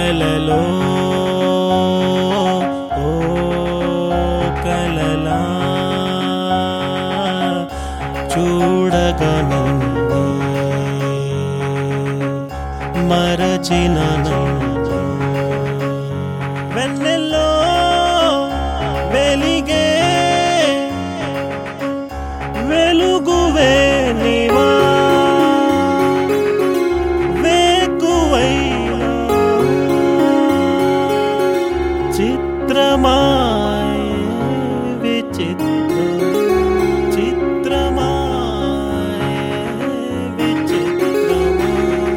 వెన్నెలలో ఓ కలలా చూడగనన్ను మరచిన వెన్నెల్లో వెలిగే వెలుగువే నీవా వేకువైనా చిత్రమాయ విచిత్ర చిత్రమాయ విచిత్రమా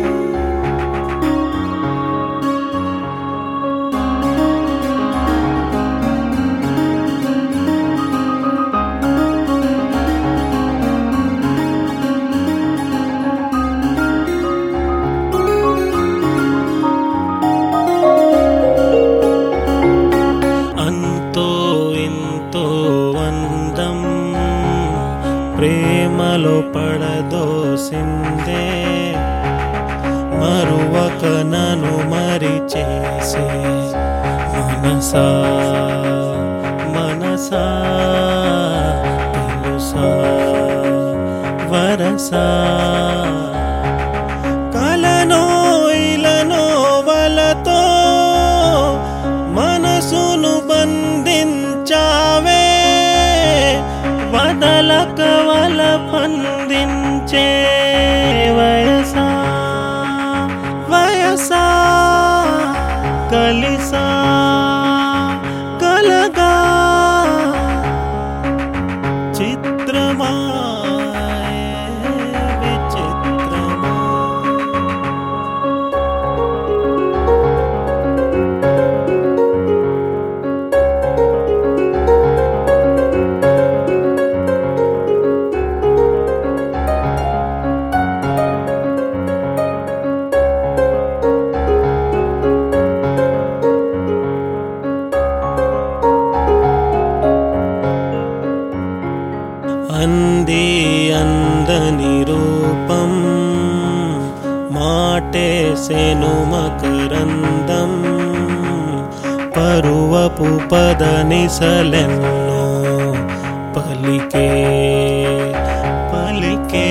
అంతో ఇంతో అందం ప్రేమలో పడదోసిందే మరువక నన్ను మరిచేసే మనసా మనసా తెలుసా వరసా కలనో ఇలనో వలతో మనసును బంధించావే వదలక వల బంధించే వయసా వయసా కలిసా కలగా చిత్రమా విచిత్రమా అంది అందని రూపం మాటేసెను మకరందం పరువపు పదనిసలెన్నో పలికే పలికే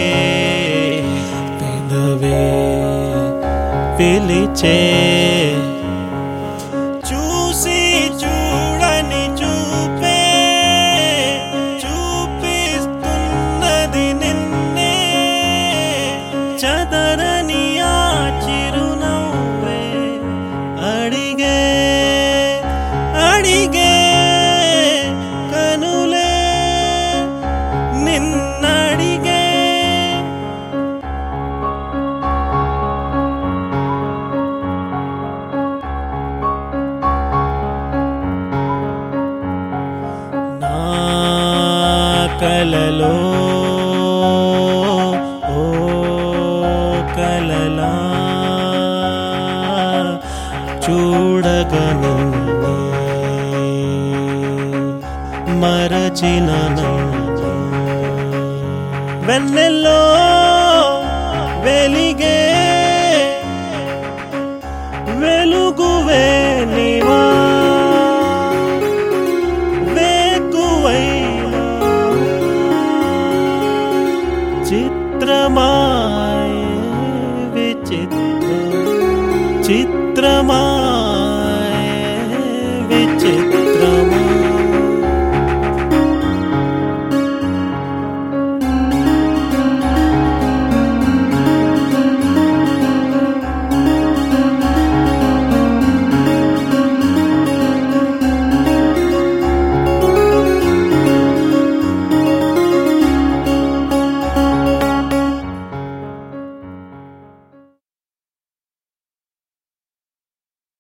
పెదవే పిలిచే చూసి చూడని చూపే చూపిస్తున్నది నిన్నే చదరని ఆ చిరునవ్వే అడిగే అడిగే కనులే నిన్నడిగే నా కలలో ఓ కలలా చూడగనన్ను మరచిన వెన్నెల్లో వెలిగే వెలుగువే నీవా వేకువైనా చిత్రమాయ విచిత్ర